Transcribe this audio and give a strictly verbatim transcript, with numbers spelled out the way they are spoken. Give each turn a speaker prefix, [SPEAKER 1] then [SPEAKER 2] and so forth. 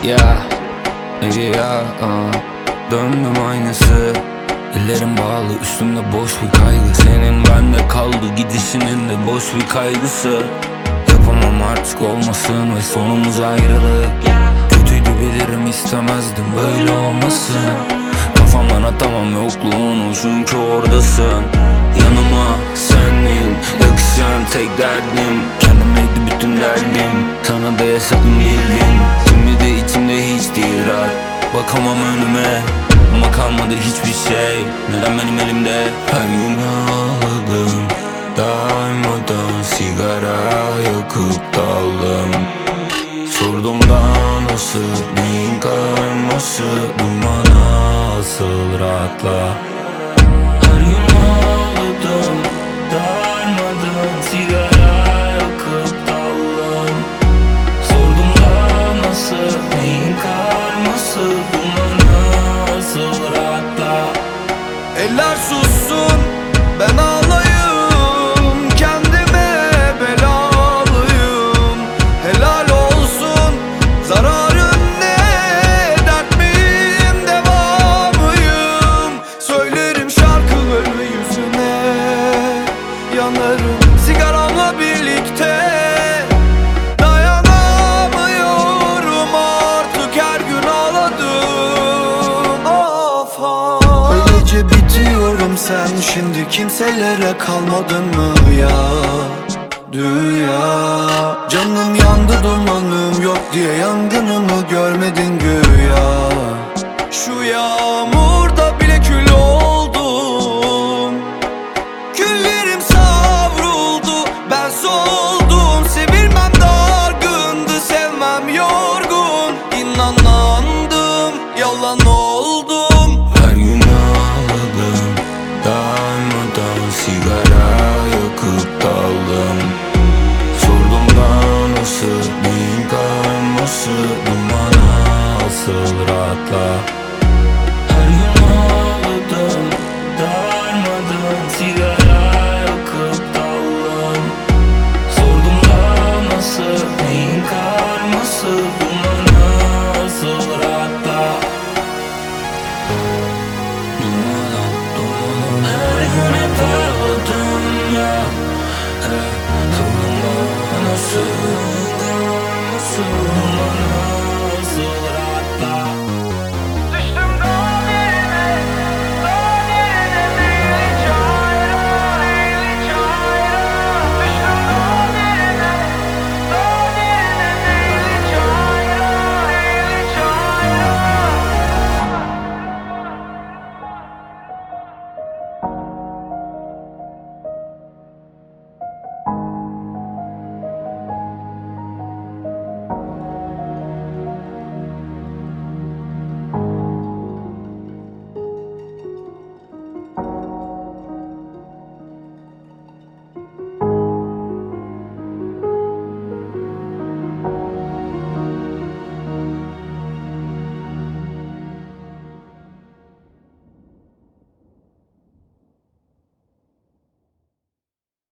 [SPEAKER 1] Ya, ya, aa. Döndüm aynısı. Ellerim bağlı, üstümde boş bir kaygı. Senin bende kaldı, gidişinin de boş bir kaygısı. Yapamam artık olmasın ve sonumuz ayrılık. Kötüydü bilirim, istemezdim böyle olmasın. Kafamdan atamam yokluğunu çünkü oradasın. Yanıma senin, yakışan tek derdim. Kendimeydi bütün derdim, sana da yaşadım bildim. Şimdi de içimde hiç değil rahat. Bakamam önüme ama kalmadı hiçbir şey. Neden benim elimde? Her gün ağladım, darmadan sigara yakıp daldım. Sordum da nasıl, neyin karması, dumana asıl rahatla. Her gün ağladım, darmadan sigara yakıp daldım. Sordum da nasıl, neyin karması, dumana asıl rahatla.
[SPEAKER 2] Eller sussun, ben ağlayayım, kendime belalıyım. Helal olsun, zararın ne, dert miyim, devamıyım. Söylerim şarkıları yüzüne, yanarım sigaramla birlikte. Dayanamıyorum artık, her gün ağladım. Of of. Öylece bitiyorum, sen şimdi kimselere kalmadın mı ya? Dünya canım yandı, dumanım yok diye yangınımı görmedin güya. Şu yağmurda bile kül oldum, küllerim savruldu, ben soldum. Sevilmem dargındı, sevmem yorgun. İnanandım, yalan oldum.
[SPEAKER 1] Her gün ağladım, darmadan sigara yakıp daldım. Sordum da nasıl, neyin karması, dumana asıl rahatla.